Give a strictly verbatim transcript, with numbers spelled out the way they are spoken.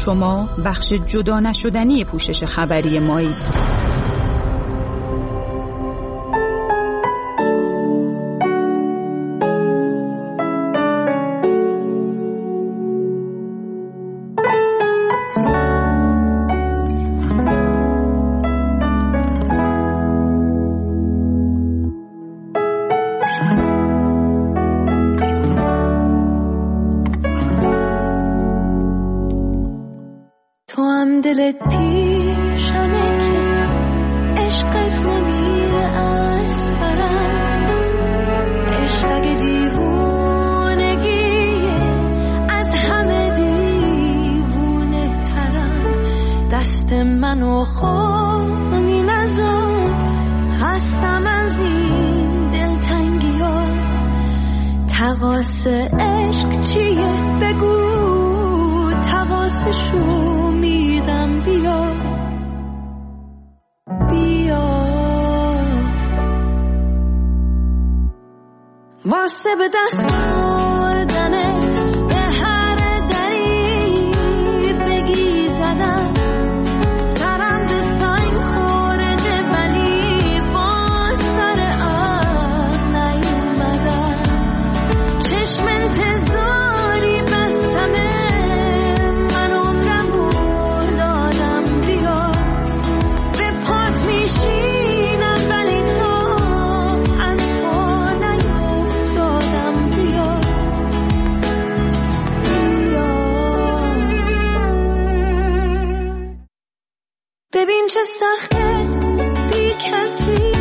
شما بخش جدا نشدنی پوشش خبری مایید. تو هم دلت پیشمه که عشقت نمیره از فرم، عشق اگه دیوونگیه از همه دیوونه ترم، دست منو خوامی نزار، خستم از این دلتنگی ها، تقاس عشق چیه بگو، تقاسشو میدم، بیا بیا واسه به دست آردنت به هر دری بگی زدم، سرم به سنگ خورده ولی با سر آب نیومدم، چشم انتظاری بستمه ببین چه سخته بی کسی